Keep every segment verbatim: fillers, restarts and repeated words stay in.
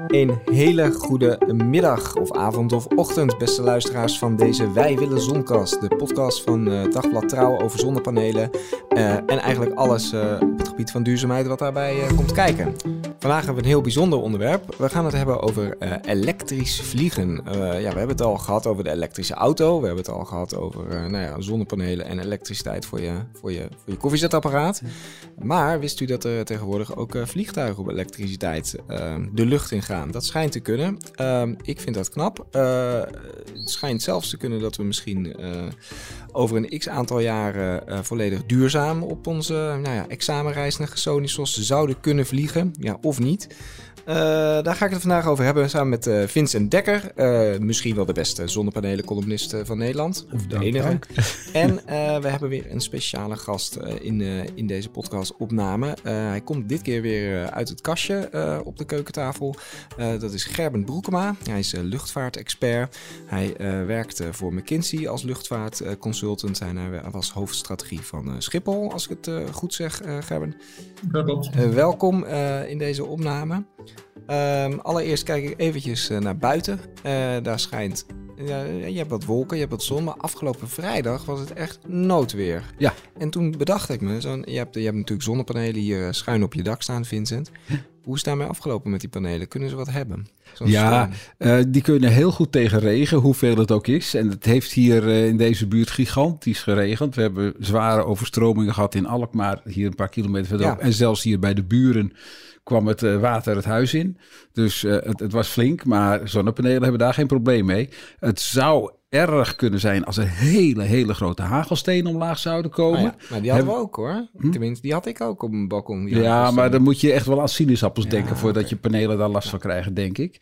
Een hele goede middag of avond of ochtend, beste luisteraars van deze Wij Willen Zonkast. De podcast van uh, Dagblad Trouw over zonnepanelen uh, en eigenlijk alles uh, op het gebied van duurzaamheid wat daarbij uh, komt kijken. Vandaag hebben we een heel bijzonder onderwerp. We gaan het hebben over uh, elektrisch vliegen. Uh, ja, we hebben het al gehad over de elektrische auto. We hebben het al gehad over uh, nou ja, zonnepanelen en elektriciteit voor je, voor, je, voor je koffiezetapparaat. Maar wist u dat er tegenwoordig ook uh, vliegtuigen op elektriciteit uh, de lucht in gaan? Dat schijnt te kunnen. Uh, ik vind dat knap. Uh, het schijnt zelfs te kunnen dat we misschien uh, over een x-aantal jaren uh, volledig duurzaam op onze nou ja, examenreis naar Gersonisos zouden kunnen vliegen. Ja, of niet. Uh, daar ga ik het vandaag over hebben samen met uh, Vincent Dekker. Uh, misschien wel de beste zonnepanelencolumnist uh, van Nederland. Of de enige. En uh, we hebben weer een speciale gast uh, in, uh, in deze podcastopname. Uh, hij komt dit keer weer uh, uit het kastje uh, op de keukentafel. Uh, dat is Gerben Broekema. Hij is uh, luchtvaartexpert. Hij uh, werkt uh, voor McKinsey als luchtvaartconsultant. En hij was hoofdstrategie van uh, Schiphol, als ik het uh, goed zeg, uh, Gerben. Dat klopt. Uh, welkom uh, in deze opname. Um, allereerst kijk ik eventjes uh, naar buiten. Uh, daar schijnt... Uh, je hebt wat wolken, je hebt wat zon. Maar afgelopen vrijdag was het echt noodweer. Ja. En toen bedacht ik me... Zo, je, hebt, je hebt natuurlijk zonnepanelen hier schuin op je dak staan, Vincent. Hoe is het daarmee afgelopen met die panelen? Kunnen ze wat hebben? Zo'n ja, uh, die kunnen heel goed tegen regen, hoeveel het ook is. En het heeft hier uh, in deze buurt gigantisch geregend. We hebben zware overstromingen gehad in Alkmaar, hier een paar kilometer verderop. Ja. En zelfs hier bij de buren kwam het uh, water het huis in. Dus uh, het, het was flink, maar zonnepanelen hebben daar geen probleem mee. Het zou erg kunnen zijn als er hele, hele grote hagelstenen omlaag zouden komen. Ah ja, maar die hadden Heb... we ook hoor. Hm? Tenminste, die had ik ook op mijn balkon. Ja, maar dan moet je echt wel aan sinaasappels ja, denken voordat okay. je panelen daar last ja. van krijgen, denk ik.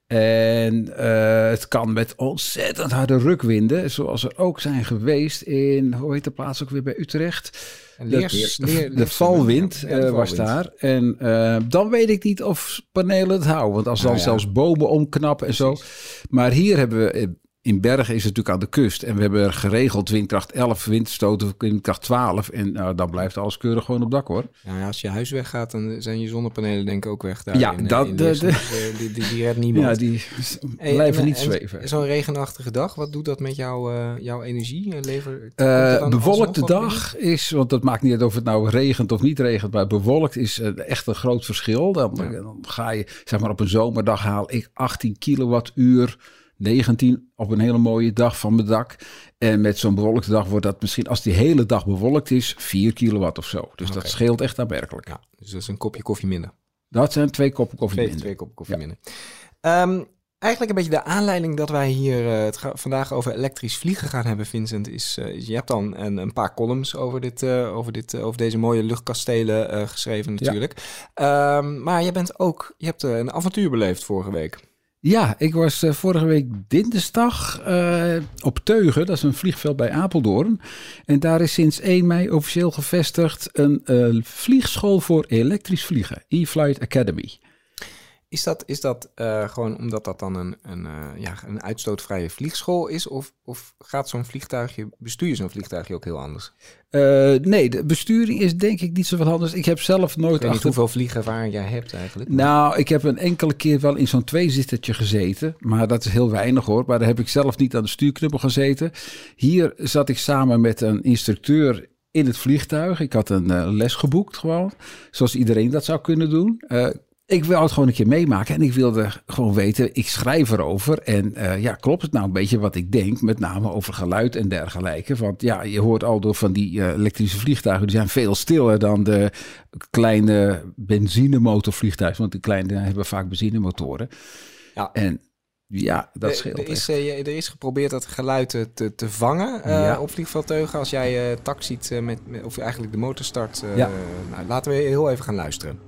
En uh, het kan met ontzettend harde rukwinden, zoals er ook zijn geweest in, hoe heet de plaats ook weer bij Utrecht? Leers, de, leer, de valwind ja, de uh, was valwind. daar. En uh, dan weet ik niet of panelen het houden. Want als dan ah, ja. zelfs bomen omknappen en Precies. zo. Maar hier hebben we... In Bergen is het natuurlijk aan de kust. En we hebben geregeld windkracht elf, windstoten windkracht twaalf. En nou, dan blijft alles keurig gewoon op dak hoor. Nou ja, als je huis weggaat, dan zijn je zonnepanelen denk ik ook weg daar. Ja, in, dat, in de, de, de, die, die, die redt niemand. Ja, die hey, blijven en, niet en, zweven. En zo'n regenachtige dag, wat doet dat met jou, uh, jouw energie? Lever, uh, bewolkte dag binnen? Is, want dat maakt niet uit of het nou regent of niet regent. Maar bewolkt is uh, echt een groot verschil. Dan, ja. dan ga je, zeg maar op een zomerdag haal ik achttien kilowattuur... negentien op een hele mooie dag van mijn dak. En met zo'n bewolkte dag wordt dat misschien, als die hele dag bewolkt is, vier kilowatt of zo. Dus okay. dat scheelt echt aanmerkelijk. Ja, dus dat is een kopje koffie minder. Dat zijn twee koppen koffie twee, minder. Twee koppen koffie ja. minder. Um, eigenlijk een beetje de aanleiding dat wij hier uh, het ga, vandaag over elektrisch vliegen gaan hebben, Vincent, is, uh, is je hebt dan een, een paar columns over, dit, uh, over, dit, uh, over deze mooie luchtkastelen uh, geschreven natuurlijk. Ja. Um, maar je bent ook, je hebt uh, een avontuur beleefd vorige week. Ja, ik was uh, vorige week dinsdag uh, op Teugen, dat is een vliegveld bij Apeldoorn. En daar is sinds één mei officieel gevestigd een uh, vliegschool voor elektrisch vliegen, E-Flight Academy. Is dat, is dat uh, gewoon omdat dat dan een, een, uh, ja, een uitstootvrije vliegschool is? Of, of gaat zo'n vliegtuigje, bestuur je zo'n vliegtuigje ook heel anders? Uh, nee, de besturing is denk ik niet zoveel anders. Ik heb zelf nooit... Ik weet niet achter... hoeveel vliegervaring jij hebt eigenlijk. Maar... Nou, ik heb een enkele keer wel in zo'n tweezittertje gezeten. Maar dat is heel weinig hoor. Maar daar heb ik zelf niet aan de stuurknuppel gezeten. Hier zat ik samen met een instructeur in het vliegtuig. Ik had een uh, les geboekt gewoon. Zoals iedereen dat zou kunnen doen. Uh, Ik wil het gewoon een keer meemaken en ik wilde gewoon weten, ik schrijf erover. En uh, ja, klopt het nou een beetje wat ik denk, met name over geluid en dergelijke. Want ja, je hoort al door van die uh, elektrische vliegtuigen, die zijn veel stiller dan de kleine benzinemotorvliegtuigen. Want die kleine hebben vaak benzinemotoren. Ja. En ja, dat de, scheelt er is, uh, er is geprobeerd dat geluid te, te vangen uh, ja. op vliegveldteugen. Als jij uh, tak ziet, uh, met, met, of eigenlijk de motor start. Uh, ja. Nou, laten we heel even gaan luisteren.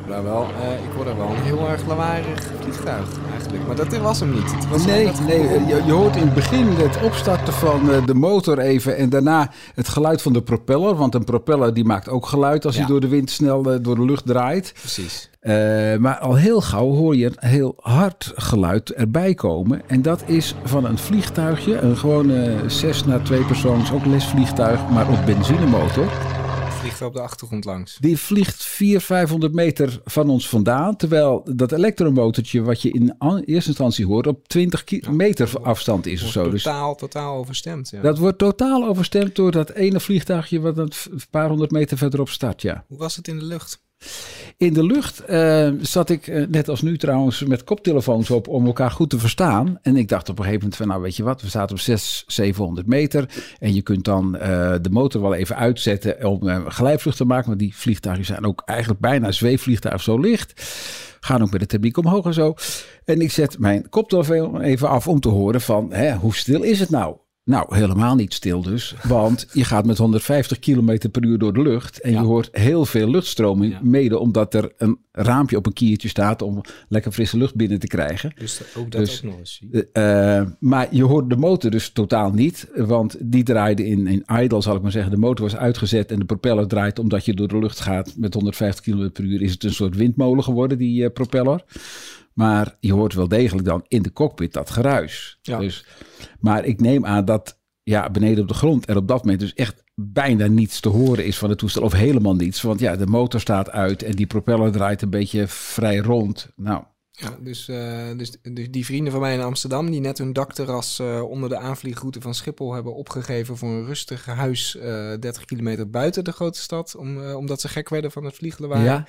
daar wel, uh, ik hoorde wel een heel erg lawaaiig vliegtuig eigenlijk. Maar dat was hem niet. Het was nee, dat... nee je, je hoort in het begin het opstarten van uh, de motor even en daarna het geluid van de propeller. Want een propeller die maakt ook geluid als ja. hij door de wind snel uh, door de lucht draait. Precies. Uh, maar al heel gauw hoor je een heel hard geluid erbij komen. En dat is van een vliegtuigje, een gewone Cessna tweepersoons, ook lesvliegtuig, maar op benzinemotor. Vliegt wel op de achtergrond langs. Die vliegt vierhonderd, vijfhonderd meter van ons vandaan. Terwijl dat elektromotortje wat je in eerste instantie hoort op twintig meter ja, afstand is of zo. Totaal, dus totaal overstemd. Ja. Dat wordt totaal overstemd door dat ene vliegtuigje wat een paar honderd meter verderop start, ja. Hoe was het in de lucht? In de lucht uh, zat ik, uh, net als nu trouwens, met koptelefoons op om elkaar goed te verstaan. En ik dacht op een gegeven moment van, nou weet je wat, we zaten op zeshonderd, zevenhonderd meter. En je kunt dan uh, de motor wel even uitzetten om uh, glijvlucht te maken. Want die vliegtuigen zijn ook eigenlijk bijna zweefvliegtuig zo licht. Gaan ook met de thermiek omhoog en zo. En ik zet mijn koptelefoon even af om te horen van, hè, hoe stil is het nou? Nou, helemaal niet stil dus. Want je gaat met honderdvijftig kilometer per uur door de lucht. En ja. je hoort heel veel luchtstroming. Ja. Mede omdat er een raampje op een kiertje staat om lekker frisse lucht binnen te krijgen. Dus ook dat dus, ook nog eens. Uh, maar je hoort de motor dus totaal niet. Want die draaide in, in idle, zal ik maar zeggen. De motor was uitgezet en de propeller draait omdat je door de lucht gaat met honderdvijftig kilometer per uur. Is het een soort windmolen geworden, die uh, propeller. Maar je hoort wel degelijk dan in de cockpit dat geruis. Ja. Dus, maar ik neem aan dat ja, beneden op de grond er op dat moment dus echt bijna niets te horen is van het toestel. Of helemaal niets. Want ja, de motor staat uit en die propeller draait een beetje vrij rond. Nou. Ja, dus, uh, dus, dus die vrienden van mij in Amsterdam die net hun dakterras uh, onder de aanvliegroute van Schiphol hebben opgegeven voor een rustig huis uh, dertig kilometer buiten de grote stad. Om, uh, omdat ze gek werden van het vlieglawaai. Ja.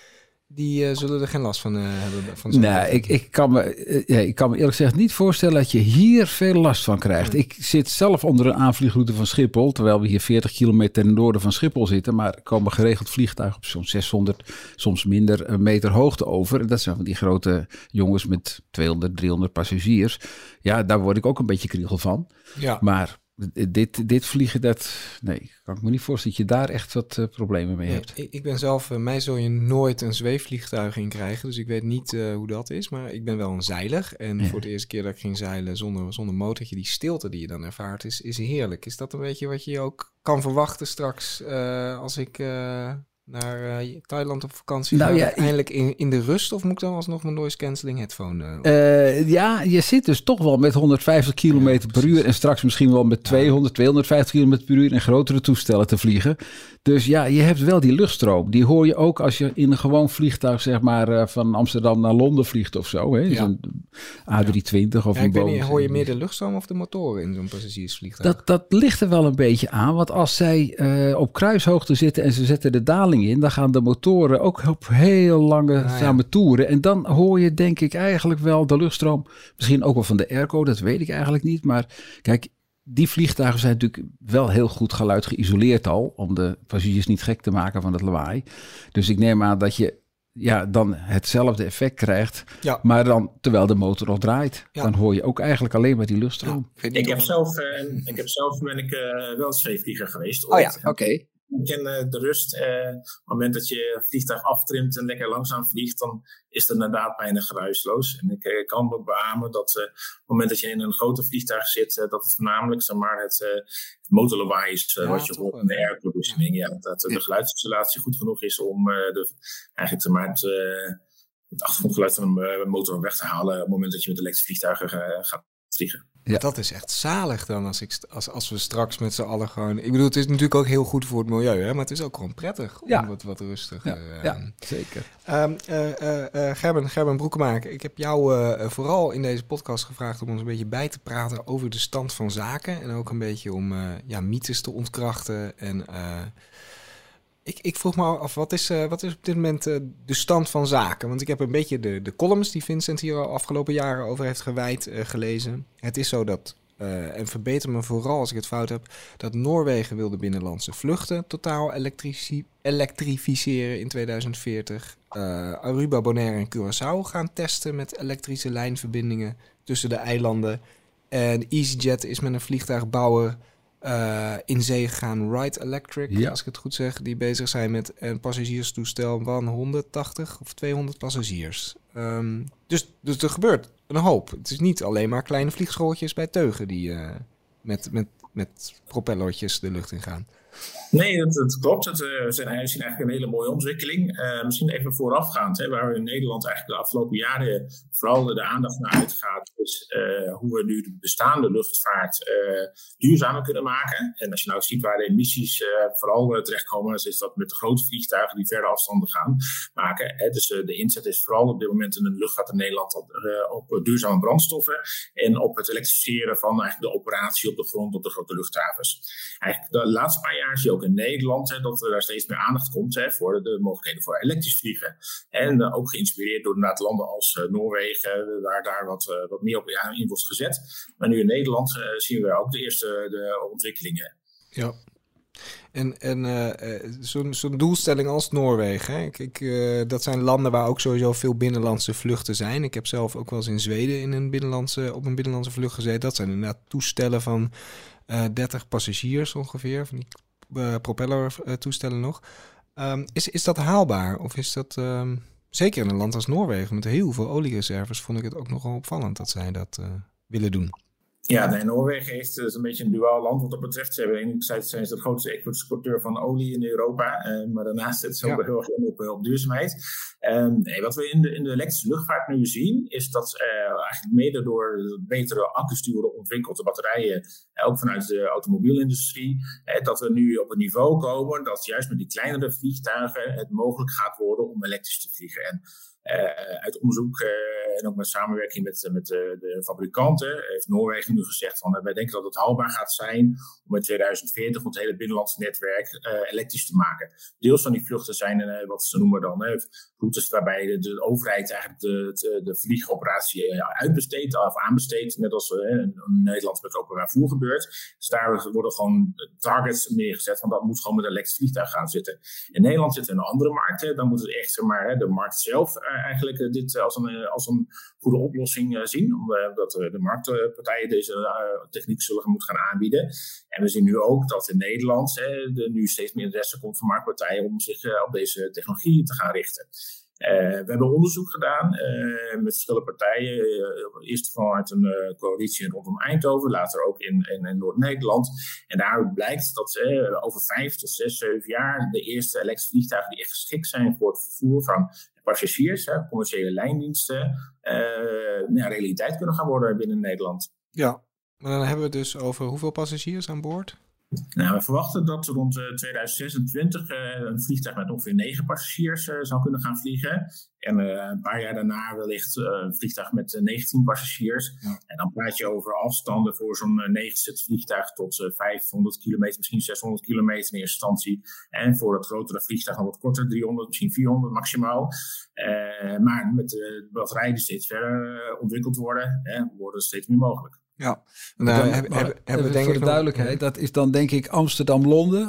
Die uh, zullen er geen last van uh, hebben. Van nee, ik, ik, kan me, uh, ja, ik kan me eerlijk gezegd niet voorstellen dat je hier veel last van krijgt. Ja. Ik zit zelf onder een aanvliegroute van Schiphol, terwijl we hier veertig kilometer ten noorden van Schiphol zitten. Maar er komen geregeld vliegtuigen op zo'n zeshonderd, soms minder meter hoogte over. En dat zijn van die grote jongens met tweehonderd, driehonderd passagiers. Ja, daar word ik ook een beetje kriegel van. Ja. Maar Dit, dit vliegen, dat... Nee, kan ik me niet voorstellen dat je daar echt wat uh, problemen mee hebt. Nee, ik ben zelf... Uh, mij zul je nooit een zweefvliegtuig in krijgen. Dus ik weet niet uh, hoe dat is. Maar ik ben wel een zeiler. En ja. voor de eerste keer dat ik ging zeilen zonder, zonder motortje... die stilte die je dan ervaart is, is heerlijk. Is dat een beetje wat je ook kan verwachten straks... Uh, als ik... Uh, naar uh, Thailand op vakantie nou, gaan, ja, eindelijk in, in de rust? Of moet ik dan alsnog mijn noise cancelling headphone? Uh, uh, ja, je zit dus toch wel met honderdvijftig kilometer ja, per uur en straks misschien wel met tweehonderd, tweehonderdvijftig kilometer per uur in grotere toestellen te vliegen. Dus ja, je hebt wel die luchtstroom. Die hoor je ook als je in een gewoon vliegtuig zeg maar uh, van Amsterdam naar Londen vliegt of zo. Hè? Ja. Zo'n A driehonderdtwintig ja. of ja, een ik Boeing. Weet niet, hoor je meer de luchtstroom of de motoren in zo'n passagiersvliegtuig? Dat, dat ligt er wel een beetje aan. Want als zij uh, op kruishoogte zitten en ze zetten de daling in, dan gaan de motoren ook op heel lange ah, samen ja. toeren. En dan hoor je denk ik eigenlijk wel de luchtstroom. Misschien ook wel van de airco, dat weet ik eigenlijk niet. Maar kijk, die vliegtuigen zijn natuurlijk wel heel goed geluid geïsoleerd al. Om de passagiers niet gek te maken van het lawaai. Dus ik neem aan dat je ja, dan hetzelfde effect krijgt. Ja. Maar dan terwijl de motor nog draait. Ja. Dan hoor je ook eigenlijk alleen maar die luchtstroom. Ja. Ik, heb zelf, uh, ik heb zelf ben ik uh, wel zweefvlieger geweest. Oh ja, oké. Okay. Ik ken uh, de rust. Uh, op het moment dat je vliegtuig aftrimt en lekker langzaam vliegt, dan is het inderdaad bijna geruisloos. En ik uh, kan me beamen dat uh, op het moment dat je in een grote vliegtuig zit, uh, dat het voornamelijk zeg maar, het, uh, het motorlawaai is uh, ja, wat je hoort in de airconditioning. Ja, dat, dat de geluidsinsolatie goed genoeg is om uh, de, eigenlijk zeg maar, het, uh, het achtergrondgeluid van een motor weg te halen op het moment dat je met elektrische vliegtuigen uh, gaat vliegen. Ja. Dat is echt zalig dan als, ik, als, als we straks met z'n allen gewoon... Ik bedoel, het is natuurlijk ook heel goed voor het milieu, hè, maar het is ook gewoon prettig om ja. wat, wat rustig... Ja, uh, ja zeker. Um, uh, uh, uh, Gerben, Gerben Broekemaker, ik heb jou uh, vooral in deze podcast gevraagd om ons een beetje bij te praten over de stand van zaken. En ook een beetje om uh, ja, mythes te ontkrachten en... Uh, Ik, ik vroeg me af, wat is, uh, wat is op dit moment uh, de stand van zaken? Want ik heb een beetje de, de columns die Vincent hier al afgelopen jaren over heeft gewijd uh, gelezen. Het is zo dat, uh, en verbeter me vooral als ik het fout heb, dat Noorwegen wil de binnenlandse vluchten totaal elektrici- elektrificeren in tweeduizend veertig. Uh, Aruba, Bonaire en Curaçao gaan testen met elektrische lijnverbindingen tussen de eilanden. En EasyJet is met een vliegtuigbouwer uh, in zee gegaan. Wright Electric, ja. als ik het goed zeg. Die bezig zijn met een passagierstoestel van honderdtachtig of tweehonderd passagiers. Um, dus, dus er gebeurt een hoop. Het is niet alleen maar kleine vliegschooltjes bij Teugen die uh, met, met, met propellertjes de lucht in gaan. Nee, dat, dat klopt. Het, uh, we zien eigenlijk een hele mooie ontwikkeling. Uh, misschien even voorafgaand, hè, waar we in Nederland eigenlijk de afgelopen jaren vooral de aandacht naar uitgaat, is uh, hoe we nu de bestaande luchtvaart uh, duurzamer kunnen maken. En als je nou ziet waar de emissies uh, vooral uh, terechtkomen, dan is dat met de grote vliegtuigen die verre afstanden gaan maken. Hè. Dus uh, de inzet is vooral op dit moment in de luchtvaart in Nederland op, uh, op duurzame brandstoffen en op het elektrificeren van eigenlijk de operatie op de grond op de grote luchthavens. Eigenlijk de laatste paar jaar zie je ook in Nederland hè, dat er daar steeds meer aandacht komt hè, voor de mogelijkheden voor elektrisch vliegen. En uh, ook geïnspireerd door inderdaad landen als uh, Noorwegen, waar daar wat, uh, wat meer op ja, in wordt gezet. Maar nu in Nederland uh, zien we ook de eerste de ontwikkelingen. Ja. En, en uh, zo'n, zo'n doelstelling als Noorwegen, hè? Ik, uh, dat zijn landen waar ook sowieso veel binnenlandse vluchten zijn. Ik heb zelf ook wel eens in Zweden in een binnenlandse, op een binnenlandse vlucht gezeten. Dat zijn inderdaad toestellen van uh, dertig passagiers ongeveer, van die uh, propellertoestellen nog. Um, is, is dat haalbaar? Of is dat, um, zeker in een land als Noorwegen met heel veel oliereserves, vond ik het ook nogal opvallend dat zij dat uh, willen doen. Ja, nee, Noorwegen heeft dus een beetje een duaal land wat dat betreft. Ze hebben enerzijds zijn ze de grootste exporteur van olie in Europa, uh, maar daarnaast zetten ze ook ja. heel erg in op, op duurzaamheid. Um, nee, wat we in de, in de elektrische luchtvaart nu zien, is dat uh, eigenlijk mede door betere accu's die worden ontwikkeld, de batterijen, uh, ook vanuit de automobielindustrie, uh, dat we nu op een niveau komen dat juist met die kleinere vliegtuigen het mogelijk gaat worden om elektrisch te vliegen. En Uh, uit onderzoek uh, en ook met samenwerking met, met uh, de fabrikanten heeft Noorwegen nu gezegd van uh, wij denken dat het haalbaar gaat zijn om in tweeduizend veertig het hele binnenlandse netwerk uh, elektrisch te maken. Deels van die vluchten zijn uh, wat ze noemen dan uh, routes waarbij de, de overheid eigenlijk de, de, de vliegoperatie uh, uitbesteedt of aanbesteedt, net als uh, in Nederland met openbaar vervoer gebeurt. Dus daar worden gewoon targets neergezet van dat moet gewoon met een elektrisch vliegtuig gaan zitten. In Nederland zit een andere markt, hè, dan moet het echt zeg maar, hè, de markt zelf uh, eigenlijk uh, dit als een, als een goede oplossing uh, zien. Omdat uh, de marktpartijen deze uh, techniek zullen moeten gaan aanbieden. En we zien nu ook dat in Nederland uh, er nu steeds meer interesse komt van marktpartijen om zich uh, op deze technologie te gaan richten. Uh, we hebben onderzoek gedaan uh, met verschillende partijen. Uh, eerst vanuit een uh, coalitie rondom Eindhoven, later ook in, in, in Noord-Nederland. En daar blijkt dat uh, over vijf tot zes, zeven jaar de eerste elektrische vliegtuigen die echt geschikt zijn voor het vervoer van passagiers, hè, commerciële lijndiensten, uh, nou, realiteit kunnen gaan worden binnen Nederland. Ja, maar dan hebben we het dus over hoeveel passagiers aan boord? Nou, we verwachten dat rond uh, tweeduizend zesentwintig uh, een vliegtuig met ongeveer negen passagiers uh, zou kunnen gaan vliegen. En uh, een paar jaar daarna wellicht uh, een vliegtuig met uh, negentien passagiers. Ja. En dan praat je over afstanden voor zo'n uh, negen-zit vliegtuig tot uh, vijfhonderd kilometer, misschien zeshonderd kilometer in eerste instantie. En voor het grotere vliegtuig nog wat korter, driehonderd, misschien vierhonderd maximaal. Uh, maar met de batterijen die steeds verder uh, ontwikkeld worden, uh, worden steeds meer mogelijk. Ja, nou, dan, heb, heb, hebben we denk voor ik de duidelijkheid, nog... dat is dan denk ik Amsterdam-Londen,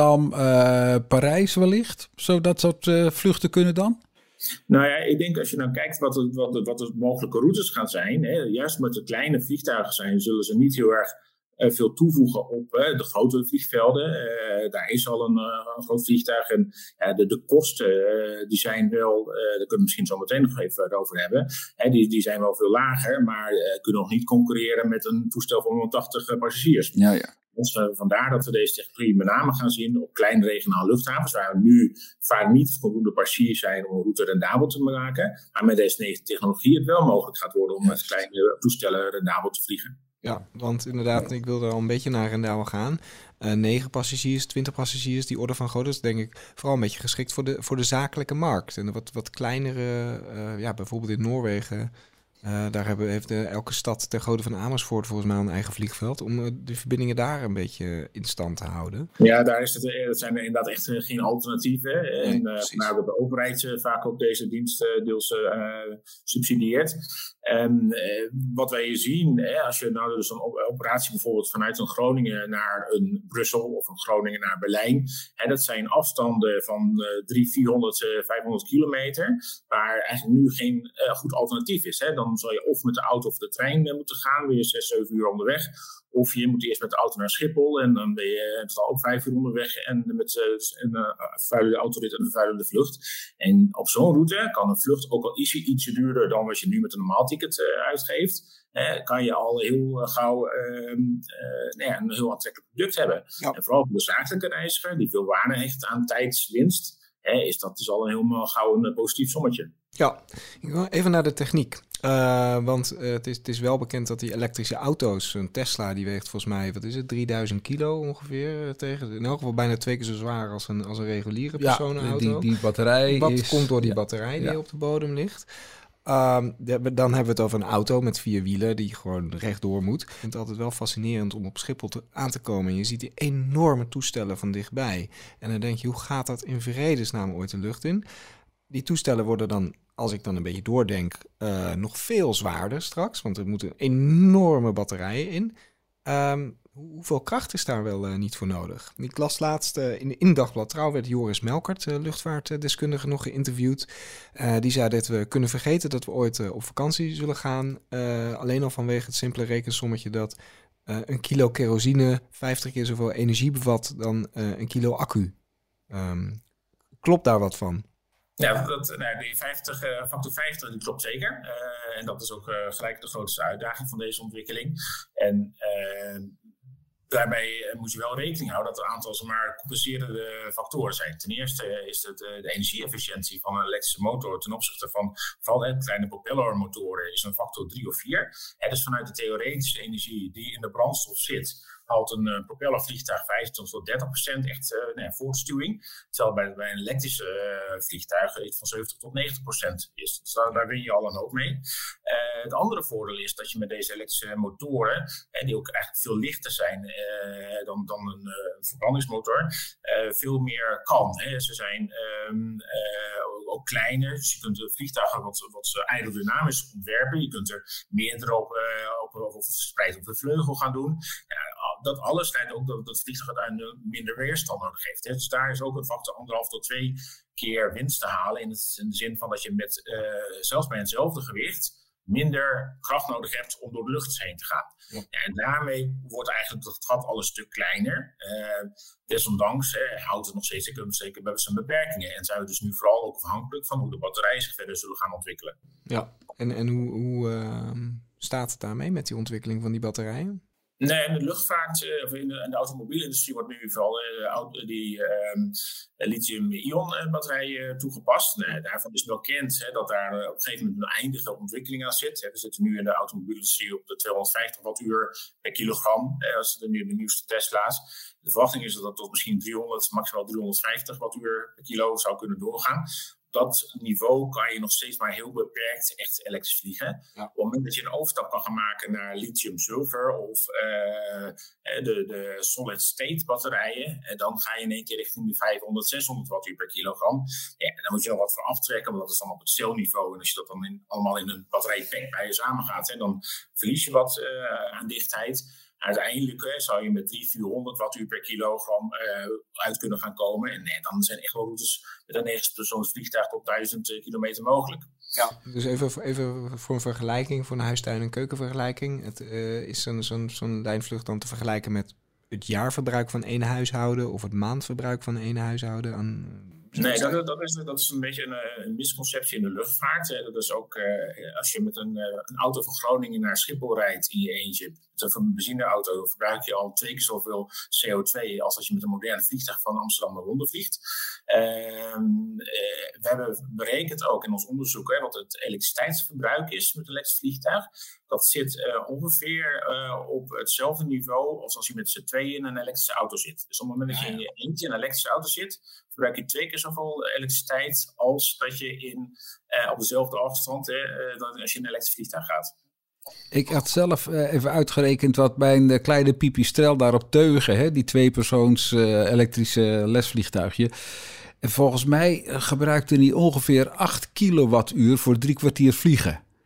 Amsterdam-Parijs uh, wellicht. Zo dat soort uh, vluchten kunnen dan? Nou ja, ik denk als je nou kijkt wat, het, wat, het, wat de mogelijke routes gaan zijn, hè, juist met de kleine vliegtuigen zijn, zullen ze niet heel erg uh, veel toevoegen op uh, de grote vliegvelden. Uh, daar is al een, uh, een groot vliegtuig en uh, de, de kosten uh, die zijn wel, uh, daar kunnen we misschien zo meteen nog even over hebben, uh, die, die zijn wel veel lager, maar uh, kunnen nog niet concurreren met een toestel van honderdtachtig uh, passagiers. Ja, ja. Dus uh, vandaar dat we deze technologie met name gaan zien op kleine regionale luchthavens, waar we nu vaak niet voldoende passagiers zijn om een route rendabel te maken. Maar met deze technologie het wel mogelijk gaat worden om met kleine toestellen rendabel te vliegen. Ja, want inderdaad, ik wilde al een beetje naar rendabel gaan. Uh, negen passagiers, twintig passagiers, die orde van grootte is denk ik vooral een beetje geschikt voor de, voor de zakelijke markt. En wat, wat kleinere, uh, ja, bijvoorbeeld in Noorwegen. Uh, daar hebben, heeft de, elke stad ter grootte van Amersfoort volgens mij een eigen vliegveld om uh, de verbindingen daar een beetje in stand te houden. Ja, daar is het, dat zijn er inderdaad echt uh, geen alternatieven. Nee, en uh, nou, dat de overheid uh, vaak ook deze diensten deels uh, subsidieert. En uh, wat wij hier zien, eh, als je nou dus een operatie bijvoorbeeld vanuit een Groningen naar een Brussel of een Groningen naar Berlijn, hè, dat zijn afstanden van uh, driehonderd, vierhonderd, uh, vijfhonderd kilometer, waar eigenlijk nu geen uh, goed alternatief is. Hè. Dan dan zal je of met de auto of de trein uh, moeten gaan. Ben je zes, zeven uur onderweg. Of je moet eerst met de auto naar Schiphol. En dan ben je in totaal ook vijf uur onderweg. En met uh, een uh, vervuilende autorit en een vervuilende vlucht. En op zo'n route kan een vlucht ook al ietsje, ietsje duurder dan wat je nu met een normaal ticket uh, uitgeeft. Eh, kan je al heel uh, gauw uh, uh, nou ja, een heel aantrekkelijk product hebben. Ja. En vooral voor de zakelijke reiziger die veel waarde hecht aan tijdswinst. Eh, is dat dus al een heel gauw een uh, positief sommetje. Ja, even naar de techniek. Uh, want uh, het, is, het is wel bekend dat die elektrische auto's, een Tesla die weegt volgens mij, wat is het, drieduizend kilo ongeveer uh, tegen. In elk geval bijna twee keer zo zwaar als een, als een reguliere personenauto. Ja, die, die batterij Wat is... komt door die ja, batterij die ja. op op de bodem ligt. Um, de, dan hebben we het over een auto met vier wielen die gewoon rechtdoor moet. Ik vind het altijd wel fascinerend om op Schiphol te, aan te komen. En je ziet die enorme toestellen van dichtbij. En dan denk je, hoe gaat dat in vredesnaam ooit de lucht in? Die toestellen worden dan, als ik dan een beetje doordenk, uh, nog veel zwaarder straks. Want er moeten enorme batterijen in. Um, hoeveel kracht is daar wel uh, niet voor nodig? Ik las laatst uh, in, in Dagblad Trouw werd Joris Melkert, uh, luchtvaartdeskundige, nog geïnterviewd. Uh, die zei dat we kunnen vergeten dat we ooit uh, op vakantie zullen gaan. Uh, alleen al vanwege het simpele rekensommetje dat uh, een kilo kerosine vijftig keer zoveel energie bevat dan uh, een kilo accu. Um, klopt daar wat van? Ja, dat, nou, die vijftig, uh, factor vijftig die klopt zeker. Uh, en dat is ook uh, gelijk de grootste uitdaging van deze ontwikkeling. En uh, daarbij moet je wel rekening houden dat er een aantal zomaar compenserende factoren zijn. Ten eerste is het uh, de energie-efficiëntie van een elektrische motor ten opzichte van vooral uh, kleine propellermotoren is een factor drie of vier. Uh, dus vanuit de theoretische energie die in de brandstof zit, haalt een uh, propellervliegtuig vijftig tot dertig procent echt uh, nee, voortstuwing. Terwijl bij, bij een elektrische uh, vliegtuig iets van zeventig tot negentig procent is. Dus daar, daar win je al een hoop mee. Uh, het andere voordeel is dat je met deze elektrische motoren, uh, die ook eigenlijk veel lichter zijn uh, dan, dan een uh, verbrandingsmotor, uh, veel meer kan. Hè. Ze zijn um, uh, ook kleiner, dus je kunt de vliegtuigen wat, wat aerodynamisch ontwerpen. Je kunt er meerdere op, uh, op, op, of verspreid op de vleugel gaan doen. Ja, dat alles leidt ook dat het vliegtuig uiteindelijk minder weerstand nodig heeft. Hè. Dus daar is ook een factor anderhalf tot twee keer winst te halen. In, het, in de zin van dat je met uh, zelfs bij hetzelfde gewicht minder kracht nodig hebt om door de lucht heen te gaan. Ja. Ja, en daarmee wordt eigenlijk dat gat al een stuk kleiner. Uh, desondanks hè, houdt het nog steeds zeker, zeker bij zijn beperkingen. En zijn we dus nu vooral ook afhankelijk van hoe de batterijen zich verder zullen gaan ontwikkelen. Ja, en, en hoe, hoe uh, staat het daarmee met die ontwikkeling van die batterijen? Nee, in de luchtvaart, of in de, in de automobielindustrie wordt nu vooral uh, die uh, lithium-ion batterijen toegepast. Nee, daarvan is bekend hè, dat daar uh, op een gegeven moment een eindige ontwikkeling aan zit. We zitten nu in de automobielindustrie op de tweehonderdvijftig wattuur per kilogram. Hè, dat zijn nu de nieuwste Tesla's. De verwachting is dat dat tot misschien driehonderd, maximaal driehonderdvijftig wattuur per kilo zou kunnen doorgaan. Op dat niveau kan je nog steeds maar heel beperkt echt elektrisch vliegen. Ja. Op het moment dat je een overstap kan gaan maken naar lithium-zilver of uh, de, de solid-state batterijen, en dan ga je in één keer richting die vijfhonderd, zeshonderd wattuur per kilogram. Ja, en dan moet je nog wat voor aftrekken, want dat is dan op het celniveau. En als je dat dan in, allemaal in een batterijpack bij je samen gaat, hè, dan verlies je wat uh, aan dichtheid. Uiteindelijk hè, zou je met driehonderd, vierhonderd wattuur per kilogram uh, uit kunnen gaan komen. En nee, dan zijn echt wel routes met een negenpersoonsvliegtuig tot duizend kilometer mogelijk. Ja. Dus even, even voor een vergelijking, voor een huistuin- en keukenvergelijking. Het uh, is zo'n, zo'n, zo'n lijnvlucht dan te vergelijken met het jaarverbruik van één huishouden of het maandverbruik van één huishouden aan... Nee, dat, dat, is, dat is een beetje een, een misconceptie in de luchtvaart. Dat is ook uh, als je met een, uh, een auto van Groningen naar Schiphol rijdt in je eentje. Met een benzineauto dan verbruik je al twee keer zoveel C O twee als als je met een modern vliegtuig van Amsterdam naar Londen vliegt. Uh, uh, we hebben berekend ook in ons onderzoek hè, wat het elektriciteitsverbruik is met een elektrisch vliegtuig. Dat zit uh, ongeveer uh, op hetzelfde niveau als als je met z'n tweeën in een elektrische auto zit. Dus op het moment dat je in je eentje in een elektrische auto zit, verbruik je twee keer zoveel elektriciteit als dat je in, uh, op dezelfde afstand hè, uh, dan als je in een elektrisch vliegtuig gaat. Ik had zelf uh, even uitgerekend wat mijn uh, kleine Pipistrel daar op Teugen, hè, die tweepersoons uh, elektrische lesvliegtuigje. En volgens mij uh, gebruikte die ongeveer acht kilowattuur voor drie kwartier vliegen.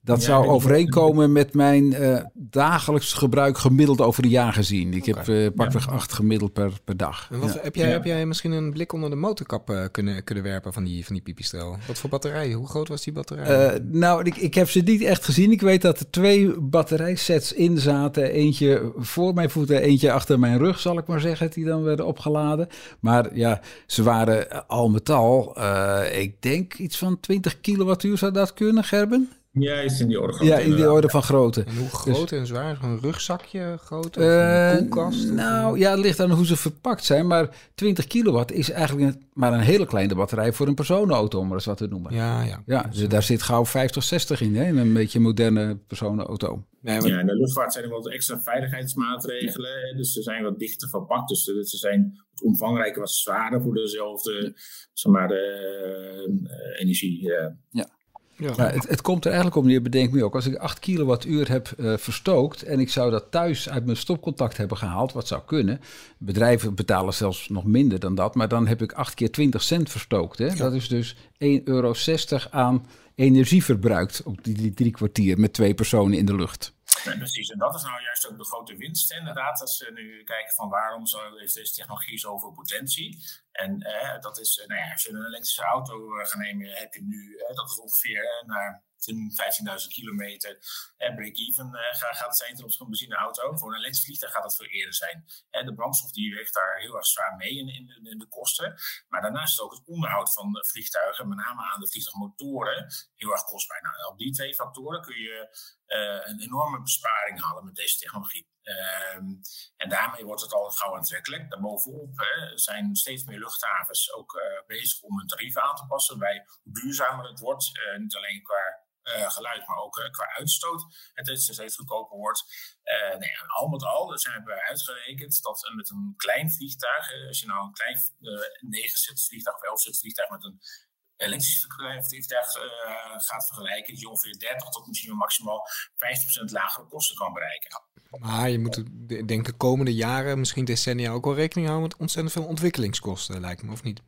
Dat Ja, zou ik- overeenkomen met mijn uh, dagelijks gebruik gemiddeld over een jaar gezien. Ik Oké. heb uh, pakweg ja. acht gemiddeld per, per dag. En wat, Ja. heb, jij, Ja. heb jij misschien een blik onder de motorkap uh, kunnen, kunnen werpen van die, van die pipistrel? Wat voor batterij? Hoe groot was die batterij? Uh, nou, ik, ik heb ze niet echt gezien. Ik weet dat er twee batterijsets in zaten. Eentje voor mijn voeten, eentje achter mijn rug, zal ik maar zeggen, die dan werden opgeladen. Maar ja, ze waren al met al, uh, ik denk iets van twintig kilowattuur zou dat kunnen, Gerben? Ja, is in die orde grootte. Ja, in die orde van grootte. En hoe groot Dus, en zwaar? Een rugzakje groot? Of uh, een koelkast? Nou, ja, het ligt aan hoe ze verpakt zijn. Maar twintig kilowatt is eigenlijk een, maar een hele kleine batterij voor een personenauto, om maar eens wat te noemen. Ja, ja. Ja, dus daar zit gauw vijftig, zestig in, hè? Een beetje moderne personenauto. Nee, maar... Ja, in de luchtvaart zijn er wat extra veiligheidsmaatregelen. Ja. Dus ze zijn wat dichter verpakt. Dus ze zijn wat omvangrijker, wat zwaarder voor dezelfde zeg maar, de, uh, energie. Uh. Ja. Ja. Nou, het, het komt er eigenlijk om, je bedenkt me ook, als ik acht kilowattuur heb uh, verstookt en ik zou dat thuis uit mijn stopcontact hebben gehaald, wat zou kunnen. Bedrijven betalen zelfs nog minder dan dat, maar dan heb ik acht keer twintig cent verstookt. Hè? Ja. Dat is dus één euro zestig aan energie verbruikt op die, die drie kwartier met twee personen in de lucht. Ja, precies, en dat is nou juist ook de grote winst inderdaad, als we nu kijken van waarom zo, heeft deze technologie zoveel potentie. En eh, dat is, nou ja, als je een elektrische auto uh, gaat nemen, heb je nu, eh, dat is ongeveer eh, naar tien, vijftienduizend kilometer eh, break-even uh, gaat het zijn ten opzichte van een benzineauto. Voor een elektrisch vliegtuig gaat dat veel eerder zijn. Eh, de brandstof die weegt daar heel erg zwaar mee in, in, de, in de kosten. Maar daarnaast is ook het onderhoud van vliegtuigen, met name aan de vliegtuigmotoren, heel erg kostbaar. Nou, op die twee factoren kun je uh, een enorme besparing halen met deze technologie. Um, en daarmee wordt het al gauw aantrekkelijk. Daarbovenop hè, zijn steeds meer luchthavens ook uh, bezig om hun tarieven aan te passen bij hoe duurzamer het wordt. Uh, niet alleen qua uh, geluid, maar ook uh, qua uitstoot. Het is steeds goedkoper wordt. Uh, nou ja, al met al dus hebben we uitgerekend dat uh, met een klein vliegtuig, uh, als je nou een klein uh, negen-zits vliegtuig of elf-zits vliegtuig met een elektrisch vliegtuig uh, gaat vergelijken, die ongeveer dertig tot misschien maximaal vijftig procent lagere kosten kan bereiken. Maar je moet denk de komende jaren, misschien decennia ook wel rekening houden met ontzettend veel ontwikkelingskosten, lijkt me, of niet?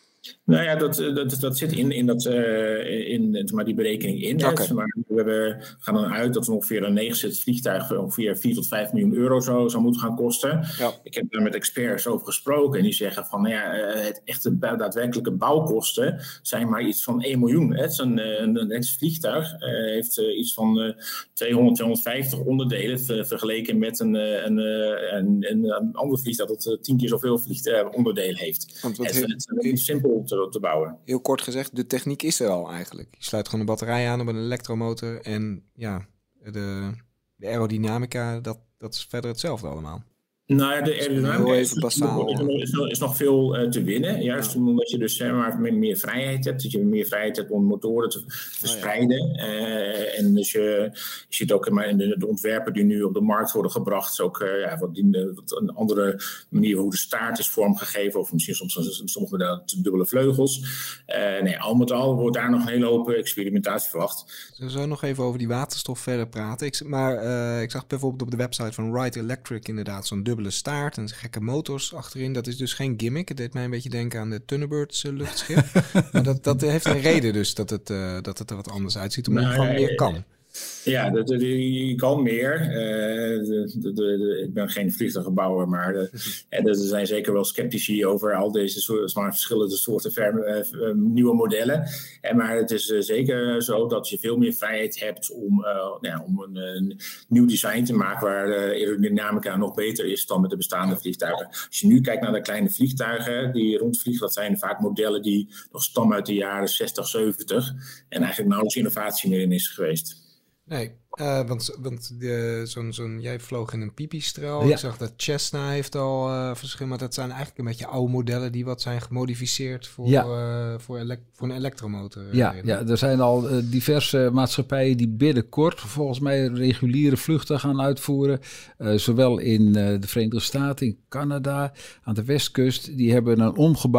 Nou ja, dat, dat, dat zit in, in, dat, uh, in maar die berekening in. Okay. Hè. Maar we hebben, gaan dan uit dat we ongeveer een negen-zits vliegtuig ongeveer vier tot vijf miljoen euro zou, zou moeten gaan kosten. Ja. Ik heb daar met experts over gesproken en die zeggen van, nou ja, het echte daadwerkelijke bouwkosten zijn maar iets van één miljoen. Hè. Het is een, een, een elektrisch vliegtuig uh, heeft uh, iets van uh, tweehonderd, tweehonderdvijftig onderdelen ver, vergeleken met een, een, een, een, een ander vliegtuig dat uh, tien keer zoveel vliegt, uh, onderdelen heeft. Want wat het, het, het is niet simpel Te, te bouwen. Heel kort gezegd, de techniek is er al eigenlijk. Je sluit gewoon een batterij aan op een elektromotor en ja, de, de aerodynamica, dat, dat is verder hetzelfde allemaal. Nou ja, de aerodynamica is, is, is, is nog veel uh, te winnen. Juist ja. omdat je dus uh, maar meer, meer vrijheid hebt. Dat je meer vrijheid hebt om motoren te verspreiden. Oh, ja. uh, en dus je, je ziet ook maar in de, de ontwerpen die nu op de markt worden gebracht. Is ook uh, ja, wat, die, wat een andere manier hoe de staart is vormgegeven. Of misschien soms sommige met dubbele vleugels. Uh, nee, al met al wordt daar nog een hele hoop experimentatie verwacht. We zullen nog even over die waterstof verder praten. Ik, maar uh, ik zag bijvoorbeeld op de website van Wright Electric inderdaad zo'n dubbele staart en gekke motors achterin. Dat is dus geen gimmick. Het deed mij een beetje denken aan de Thunderbirds uh, luchtschip. Maar dat, dat heeft een reden dus dat het, uh, dat het er wat anders uitziet, omdat nou, het gewoon meer kan. Ja, dat, dat, je kan meer. Uh, de, de, de, ik ben geen vliegtuigbouwer, maar de, en er zijn zeker wel sceptici over al deze soort, maar verschillende soorten ver, uh, nieuwe modellen. En, maar het is uh, zeker zo dat je veel meer vrijheid hebt om, uh, nou ja, om een, een nieuw design te maken waar de aerodynamica nog beter is dan met de bestaande vliegtuigen. Als je nu kijkt naar de kleine vliegtuigen die rondvliegen, dat zijn vaak modellen die nog stammen uit de jaren zestig, zeventig en eigenlijk nauwelijks innovatie meer in is geweest. Nee, uh, want, want de, zo'n, zo'n, jij vloog in een pipistrel. Ja. Ik zag dat Cessna heeft al uh, verschil, maar dat zijn eigenlijk een beetje oude modellen die wat zijn gemodificeerd voor, ja. uh, voor, elek- voor een elektromotor. Ja, ja, er zijn al uh, diverse maatschappijen die binnenkort volgens mij reguliere vluchten gaan uitvoeren. Uh, zowel in uh, de Verenigde Staten, in Canada, aan de westkust. Die hebben een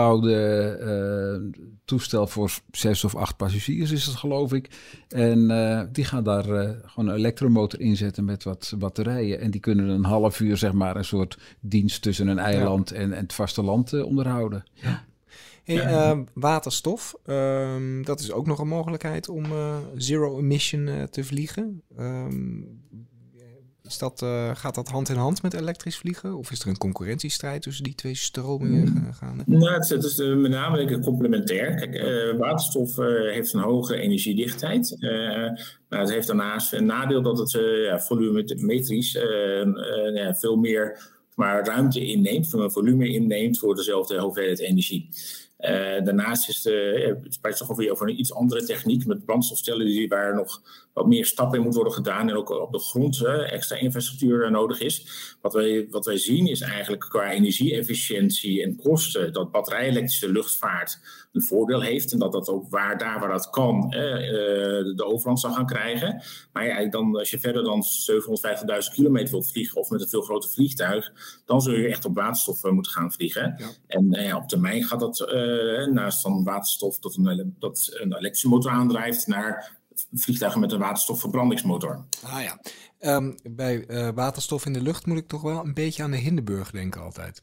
omgebouwde uh, toestel voor zes of acht passagiers is het geloof ik. En uh, die gaan daar uh, gewoon een elektromotor inzetten met wat batterijen. En die kunnen een half uur zeg maar een soort dienst tussen een eiland ja. en, en het vasteland uh, onderhouden. Ja. Hey, uh, waterstof, uh, dat is ook nog een mogelijkheid om uh, zero emission uh, te vliegen. Um, is dat, uh, gaat dat hand in hand met elektrisch vliegen? Of is er een concurrentiestrijd tussen die twee stromingen gaande? Nou, het, het is uh, met name complementair. Kijk, uh, waterstof uh, heeft een hoge energiedichtheid. Uh, maar het heeft daarnaast een nadeel dat het uh, ja, volumetrisch uh, uh, ja, veel meer maar ruimte inneemt, van een volume inneemt voor dezelfde hoeveelheid energie. Uh, daarnaast is de, het spreekt toch weer over een iets andere techniek met brandstofcellen die waar nog wat meer stappen in moet worden gedaan en ook op de grond uh, extra infrastructuur uh, nodig is. Wat wij, wat wij zien is eigenlijk qua energie-efficiëntie en kosten dat batterij-elektrische luchtvaart een voordeel heeft en dat dat ook waar, daar waar dat kan uh, uh, de overhand zal gaan krijgen. Maar ja, dan, als je verder dan zevenhonderdvijftigduizend kilometer wilt vliegen of met een veel groter vliegtuig, dan zul je echt op waterstof uh, moeten gaan vliegen. Ja. En uh, ja, op termijn gaat dat uh, naast van waterstof dat een, dat een elektrische motor aandrijft naar vliegtuigen met een waterstofverbrandingsmotor. Ah ja. Um, bij uh, waterstof in de lucht moet ik toch wel een beetje aan de Hindenburg denken altijd.